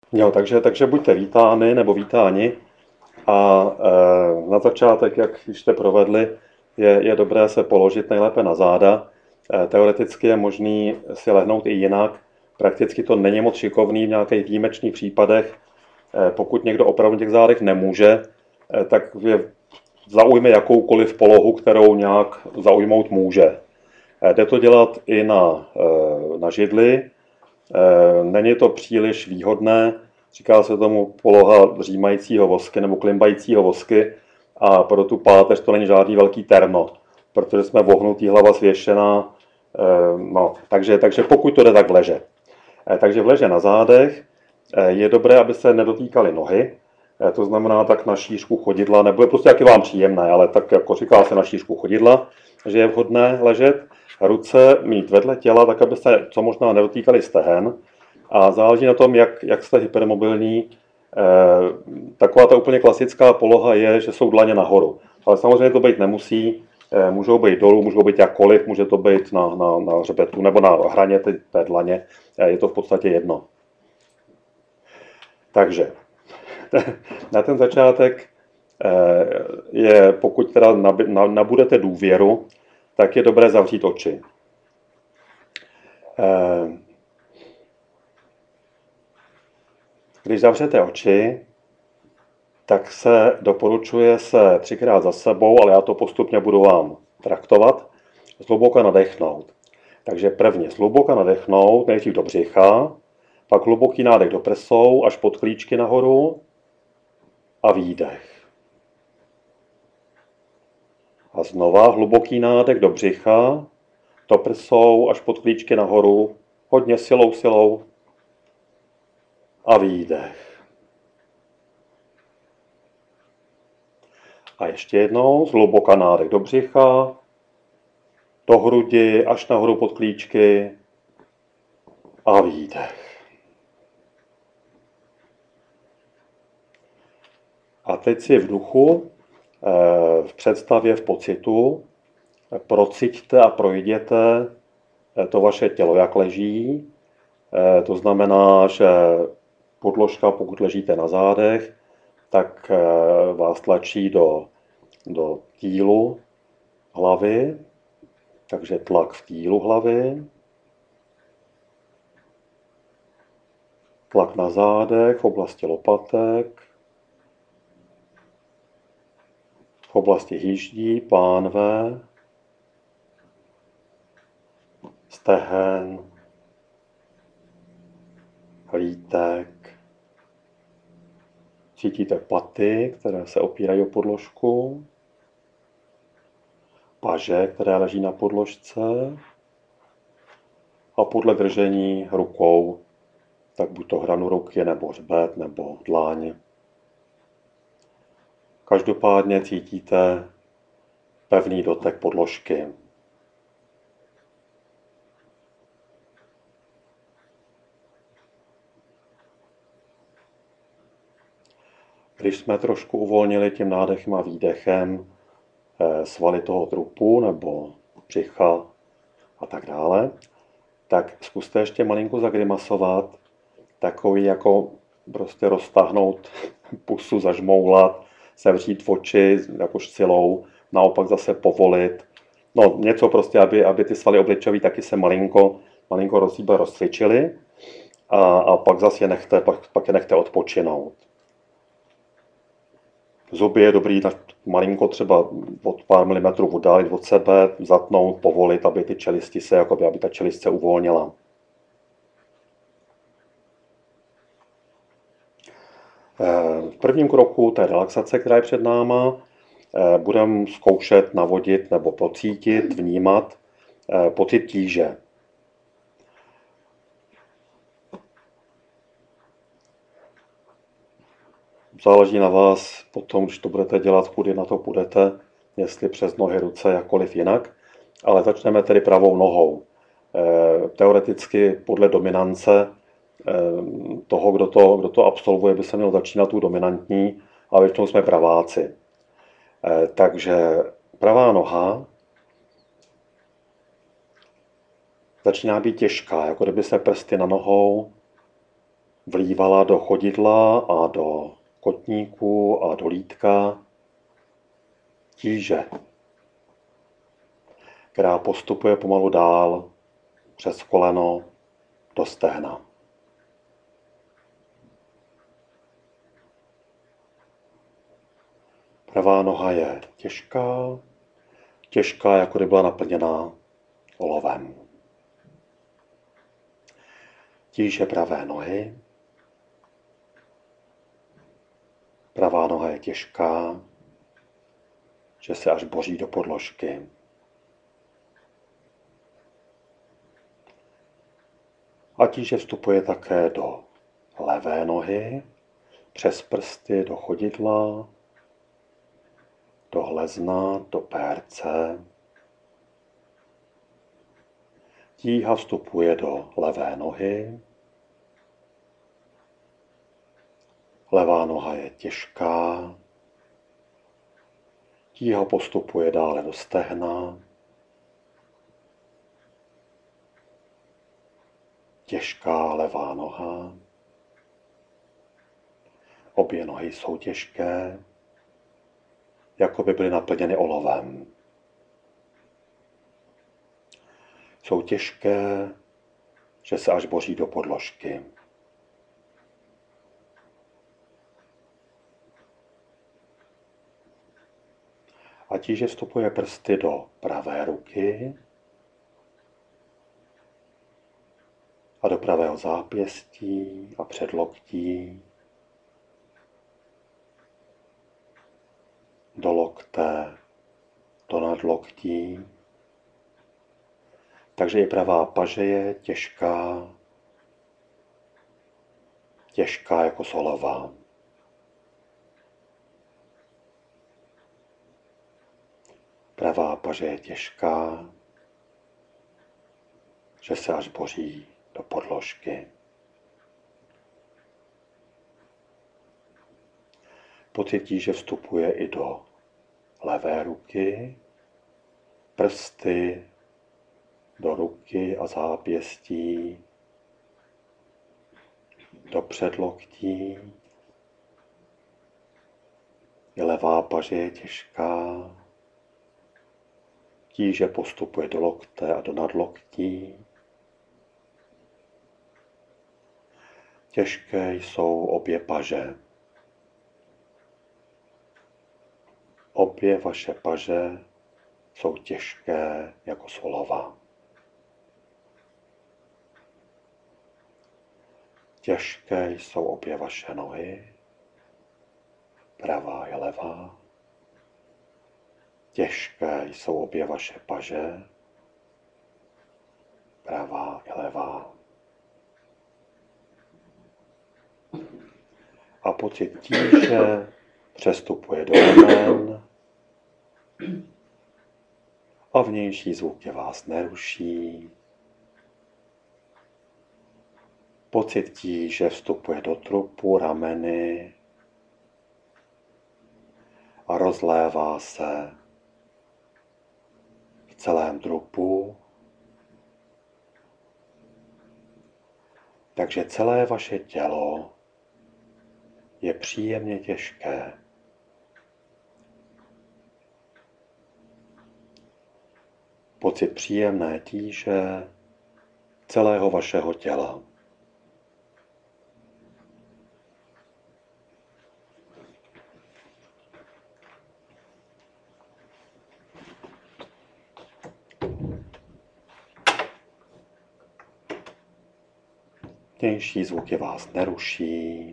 Jo, takže buďte vítány nebo vítáni a na začátek, jak již jste provedli, je dobré se položit nejlépe na záda. Teoreticky je možný si lehnout i jinak. Prakticky to není moc šikovný v nějakých výjimečných případech. Pokud někdo opravdu v těch zádech nemůže, tak zaujme jakoukoliv polohu, kterou nějak zaujmout může. Jde to dělat i na židli. Není to příliš výhodné, říká se tomu poloha římajícího vosky nebo klimbajícího vosky a pro tu páteř to není žádný velký terno, protože jsme vohnutý, hlava svěšená, no, takže pokud to jde, tak v leže. Takže v leže na zádech je dobré, aby se nedotýkaly nohy, to znamená tak na šířku chodidla, nebo je prostě jak je vám příjemné, ale tak jako říká se na šířku chodidla, že je vhodné ležet, ruce mít vedle těla, tak aby se co možná nedotýkaly stehen a záleží na tom, jak jste hypermobilní. Taková ta úplně klasická poloha je, že jsou dlaně nahoru, ale samozřejmě to být nemusí, můžou být dolů, můžou být jakkoliv, může to být na hřbetu nebo na hraně té dlaně, je to v podstatě jedno. Takže na ten začátek je, pokud teda nabudete důvěru, tak je dobré zavřít oči. Když zavřete oči, tak se doporučuje se 3krát za sebou, ale já to postupně budu vám traktovat, zhluboka nadechnout. Takže prvně zhluboka nadechnout, nejdřív do břicha, pak hluboký nádech do prsou, až pod klíčky nahoru a výdech. A znova hluboký nádech do břicha, do prsou, až pod klíčky nahoru, hodně silou a výdech. A ještě jednou, zhluboka nádech do břicha, do hrudi, až nahoru pod klíčky a výdech. A teď si v duchu, v představě, v pocitu, prociťte a projděte to vaše tělo, jak leží. To znamená, že podložka, pokud ležíte na zádech, tak vás tlačí do tílu hlavy, takže tlak v tílu hlavy, tlak na zádech v oblasti lopatek, v oblasti hýždí, pánve, stehen, lítek. Cítíte paty, které se opírají o podložku, paže, které leží na podložce a podle držení rukou, tak buď to hranu ruky, nebo hřbet, nebo dláň. Každopádně cítíte pevný dotek podložky. Když jsme trošku uvolnili tím nádechem a výdechem svaly toho trupu nebo břicha a tak dále, tak zkuste ještě malinko zagrimasovat, takový jako prostě roztáhnout pusu, zažmoulat, sevřít oči jakož silou, naopak zase povolit. No něco prostě, aby ty svaly obličoví taky se malinko rozcvičily a pak zase pak je nechte odpočinout. Zuby je dobrý malinko třeba od pár milimetrů oddálit od sebe, zatnout, povolit, aby ty čelisti se, aby ta čelist se uvolnila. V prvním kroku té relaxace, která je před náma, budeme zkoušet navodit nebo pocítit, vnímat pocit tíže. Záleží na vás potom, když to budete dělat, kudy na to půjdete, jestli přes nohy, ruce, jakkoliv jinak. Ale začneme tedy pravou nohou. Teoreticky podle dominance toho, kdo to absolvuje, by se měl začínat tu dominantní, a většinou jsme praváci. Takže pravá noha začíná být těžká, jako kdyby se prsty na nohou vlívala do chodidla a do kotníku a do lítka tíže, která postupuje pomalu dál přes koleno do stehna. Pravá noha je těžká, jako kdyby byla naplněná olovem. Tíže pravé nohy. Pravá noha je těžká, že se až boří do podložky. A tíže vstupuje také do levé nohy, přes prsty do chodidla, do hlezna, do pérce. Tíha vstupuje do levé nohy. Levá noha je těžká. Tíha postupuje dále do stehna. Těžká levá noha. Obě nohy jsou těžké, jako by byly naplněny olovem. Jsou těžké, že se až boří do podložky. A tíže vstupuje prsty do pravé ruky a do pravého zápěstí a předloktí, do lokte, do nadloktí. Takže i pravá paže je těžká jako solová. Pravá paže je těžká, že se až boří do podložky. Pocítí, že vstupuje i do levé ruky, prsty do ruky a zápěstí, do předloktí. I levá paže je těžká, tíže postupuje do lokte a do nadloktí. Těžké jsou obě paže. Obě vaše paže jsou těžké jako solova. Těžké jsou obě vaše nohy, pravá i levá. Těžké jsou obě vaše paže, pravá i levá. A pocit tíže přestupuje do ramen a vnější zvuky vás neruší. Pocit tíže vstupuje do trupu, rameny a rozlévá se v celém trupu. Takže celé vaše tělo je příjemně těžké. Pocit příjemné tíže celého vašeho těla. Vnější zvuky vás neruší.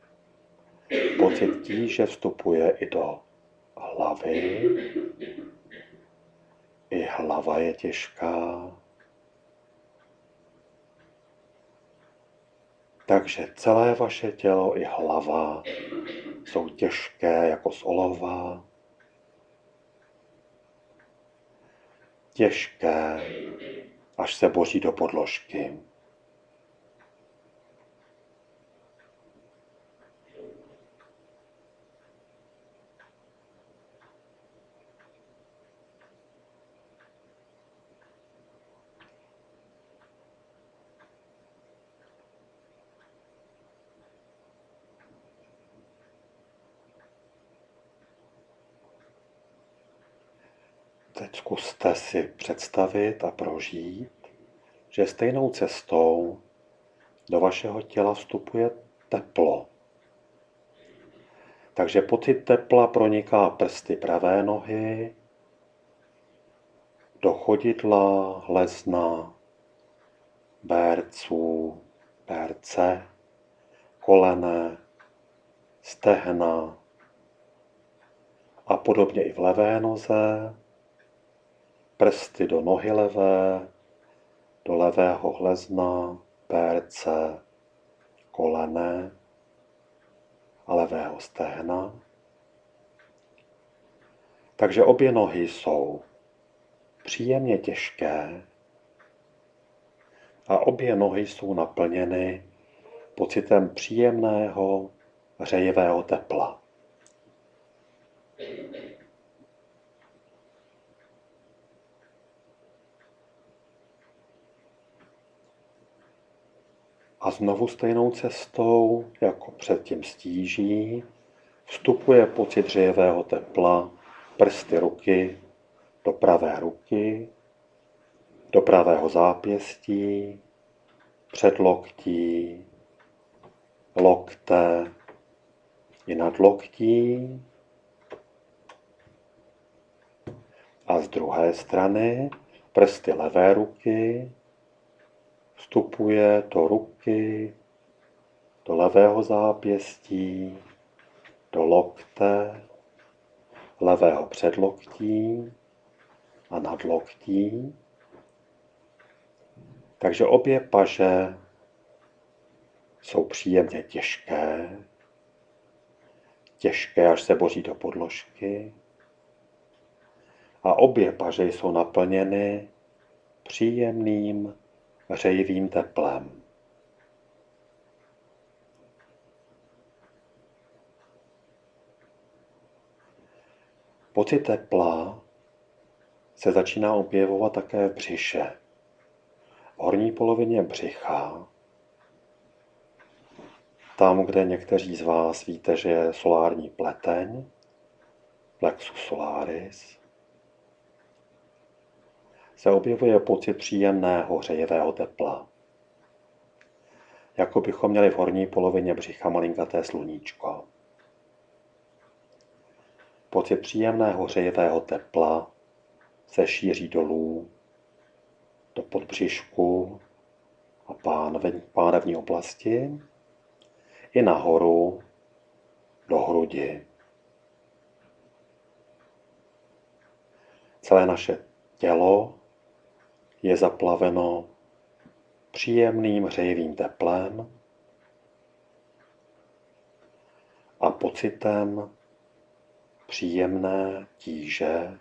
Pocit tíže vstupuje i do hlavy. I hlava je těžká. Takže celé vaše tělo i hlava jsou těžké jako z olova. Těžké, až se boří do podložky. teď zkuste si představit a prožít, že stejnou cestou do vašeho těla vstupuje teplo. Takže pocit tepla proniká prsty pravé nohy, do chodidla, hlezna, bérců, bérce, kolene, stehna a podobně i v levé noze, prsty do nohy levé, do levého hlezna, bérce, kolene a levého stehna. Takže obě nohy jsou příjemně těžké a obě nohy jsou naplněny pocitem příjemného hřejivého tepla. A znovu stejnou cestou, jako před tím stíží, vstupuje pocit hřejivého tepla, prsty ruky, do pravé ruky, do pravého zápěstí, předloktí, lokte i nadloktí. A z druhé strany prsty levé ruky vstupuje do ruky, do levého zápěstí, do lokte, levého předloktí a nadloktí. Takže obě paže jsou příjemně těžké, těžké, až se boří do podložky. A obě paže jsou naplněny příjemným hřejivým teplem. Pocit tepla se začíná objevovat také v břiše. V horní polovině břicha, tam, kde někteří z vás víte, že je solární pleteň, plexus solaris, se objevuje pocit příjemného hřejivého tepla. Jako bychom měli v horní polovině břicha malinkaté sluníčko. Pocit příjemného hřejivého tepla se šíří dolů, do podbřišku a pánevní oblasti i nahoru do hrudi. Celé naše tělo je zaplaveno příjemným hřejivým teplem a pocitem příjemné tíže,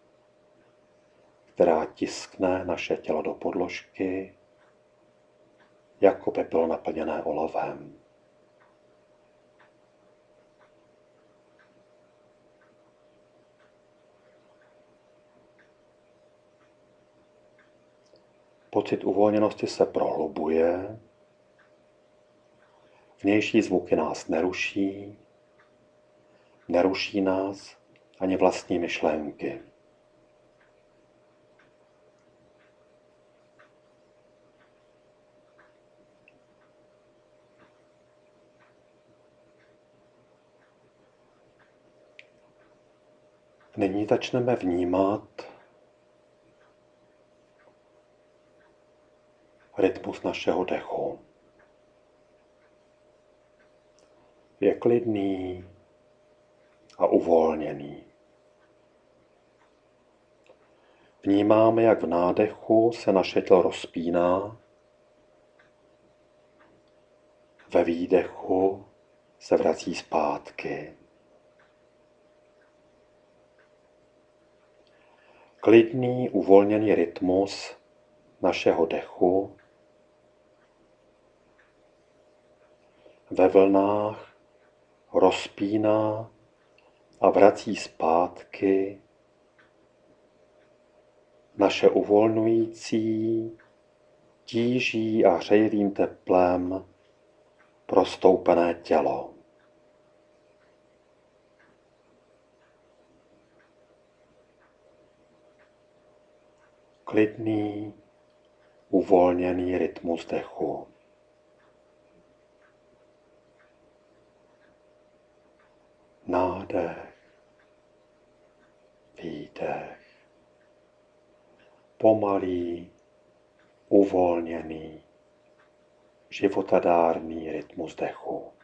která tiskne naše tělo do podložky, jako by bylo naplněné olovem. Pocit uvolněnosti se prohlubuje, vnější zvuky nás neruší, neruší nás ani vlastní myšlenky. Nyní začneme vnímat rytmus našeho dechu. Je klidný a uvolněný. Vnímáme, jak v nádechu se naše tělo rozpíná, ve výdechu se vrací zpátky. Klidný, uvolněný rytmus našeho dechu ve vlnách rozpíná a vrací zpátky naše uvolňující, tíží a hřejivým teplem prostoupené tělo. klidný, uvolněný rytmus dechu. Nádech, výdech, pomalý, uvolněný, životadárný rytmus dechu.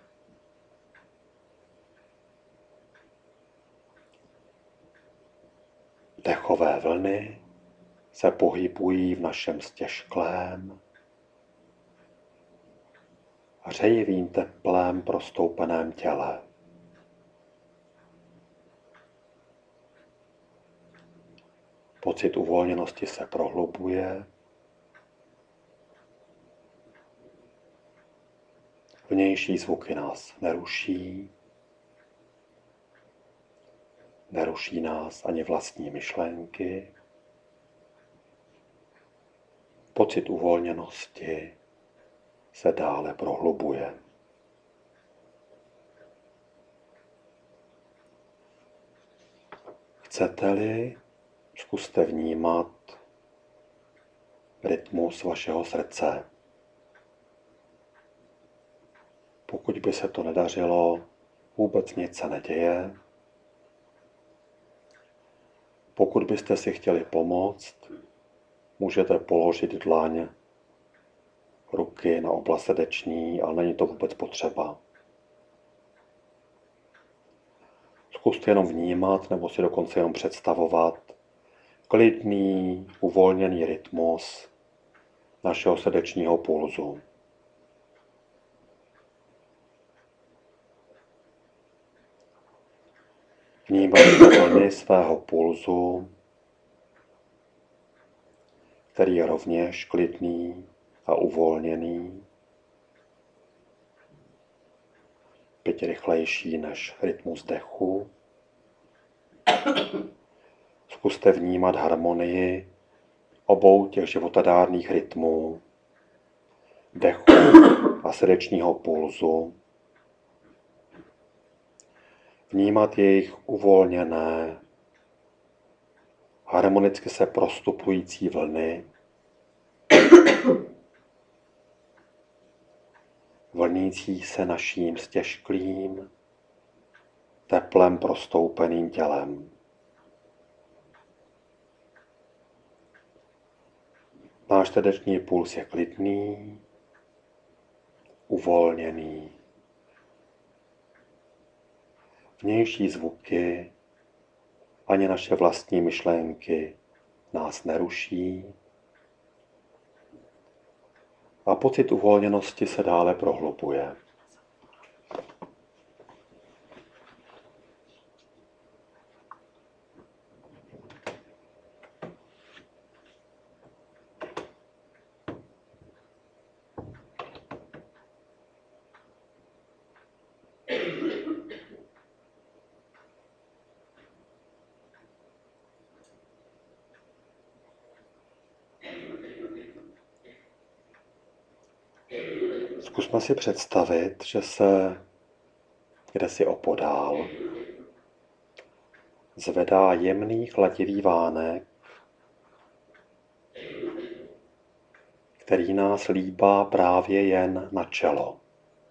Dechové vlny se pohybují v našem stěžklém, hřejivým teplem prostoupeném těle. Pocit uvolněnosti se prohlubuje. Vnější zvuky nás neruší. Neruší nás ani vlastní myšlenky. Pocit uvolněnosti se dále prohlubuje. Chcete-li, zkuste vnímat rytmus vašeho srdce. Pokud by se to nedařilo, vůbec nic se neděje. Pokud byste si chtěli pomoct, můžete položit dlaň ruky na oblast srdeční, ale není to vůbec potřeba. Zkuste jenom vnímat nebo si dokonce jenom představovat klidný, uvolněný rytmus našeho srdečního pulzu. Vnímejte vlny svého pulzu, který je rovněž klidný a uvolněný, byť rychlejší než rytmus dechu. Zkuste vnímat harmonii obou těch životadárných rytmů, dechu a srdečního pulzu. Vnímat jejich uvolněné, harmonicky se prostupující vlny, vlnící se naším stěžklým, teplem prostoupeným tělem. Náš srdeční puls je klidný, uvolněný. Vnější zvuky ani naše vlastní myšlenky nás neruší a pocit uvolněnosti se dále prohlubuje. Zkusme si představit, že se kdesi opodál zvedá jemný chladivý vánek, který nás líbá právě jen na čelo.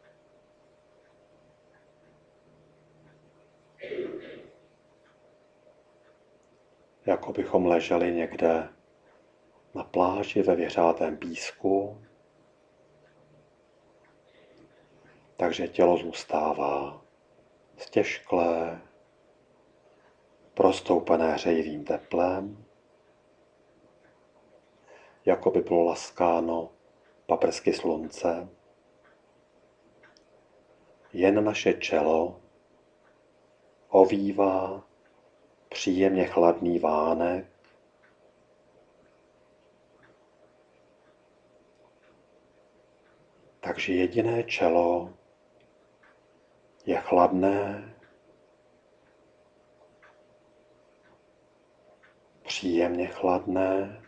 Jako bychom leželi někde na pláži ve věřátém písku, takže tělo zůstává stěžklé, prostoupené hřejivým teplem, jako by bylo laskáno paprsky slunce. Jen naše čelo ovívá příjemně chladný vánek, takže jediné čelo je chladné, příjemně chladné,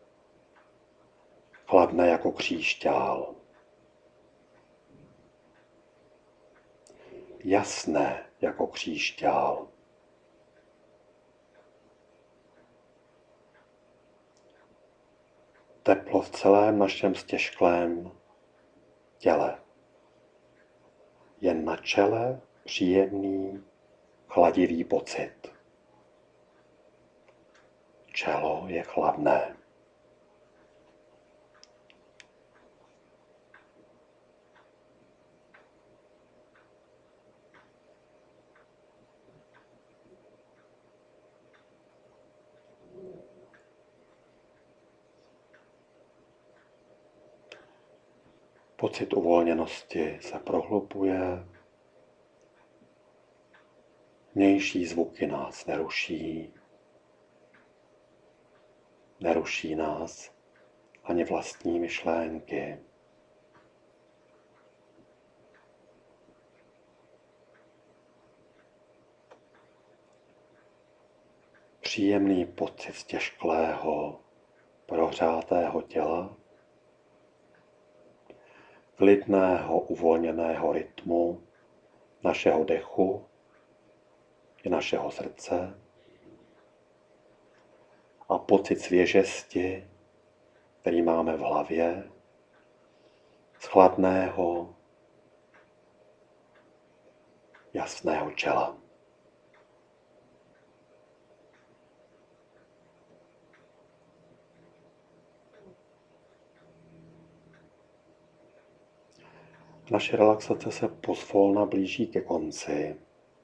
chladné jako kříšťál. Jasné jako teplo v celém našem stěžklém těle. Jen na čele příjemný, chladivý pocit. Čelo je chladné. Pocit uvolněnosti se prohlubuje. Vnější zvuky nás neruší. Neruší nás ani vlastní myšlenky. Příjemný pocit stěžklého, prohřátého těla, klidného, uvolněného rytmu našeho dechu i našeho srdce a pocit svěžesti, který máme v hlavě, z chladného, jasného čela. Naše relaxace se pozvolna blíží ke konci.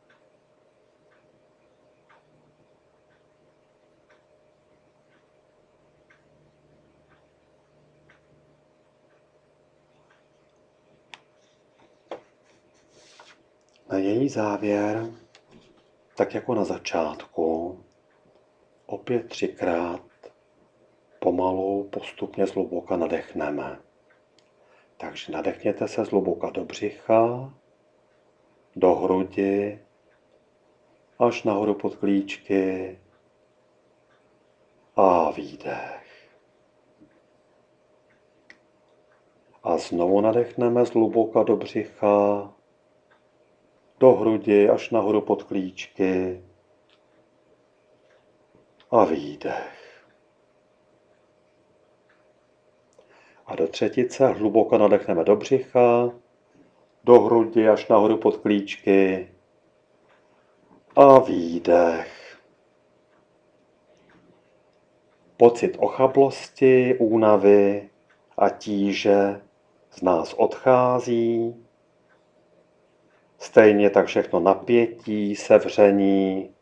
Na její závěr, tak jako na začátku, opět 3krát pomalu, postupně zhluboka nadechneme. Takže nadechněte se zhluboka do břicha, do hrudi, až nahoru pod klíčky a výdech. A znovu nadechneme zhluboka do břicha, do hrudi, až nahoru pod klíčky a výdech. A do třetice hluboko nadechneme do břicha, do hrudi až nahoru pod klíčky a výdech. Pocit ochablosti, únavy a tíže z nás odchází. Stejně tak všechno napětí, sevření,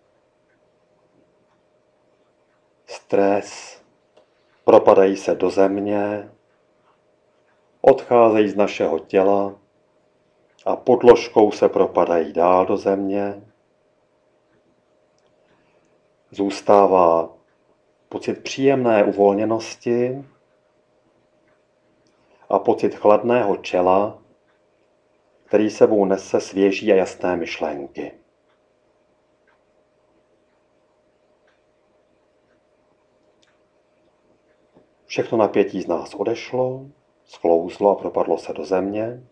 stres propadají se do země, odcházejí z našeho těla a podložkou se propadají dál do země. Zůstává pocit příjemné uvolněnosti a pocit chladného čela, který sebou nese svěží a jasné myšlenky. Všechno napětí z nás odešlo, sklouzlo a propadlo se do země.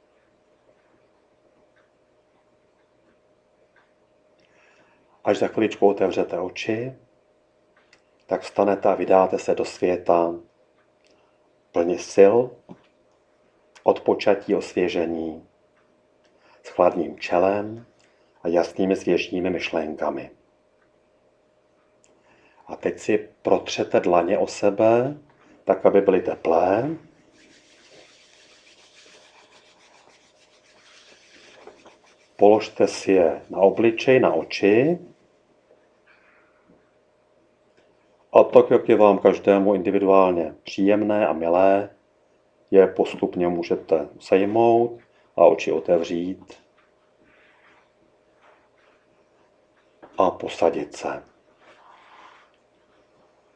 Až za chviličku otevřete oči, tak vstanete a vydáte se do světa plně sil, odpočatí, osvěžení, s chladným čelem a jasnými svěžími myšlenkami. A teď si protřete dlaně o sebe, tak, aby byly teplé. Položte si je na obličej, na oči. A tak, jak je vám každému individuálně příjemné a milé, je postupně můžete sejmout a oči otevřít a posadit se.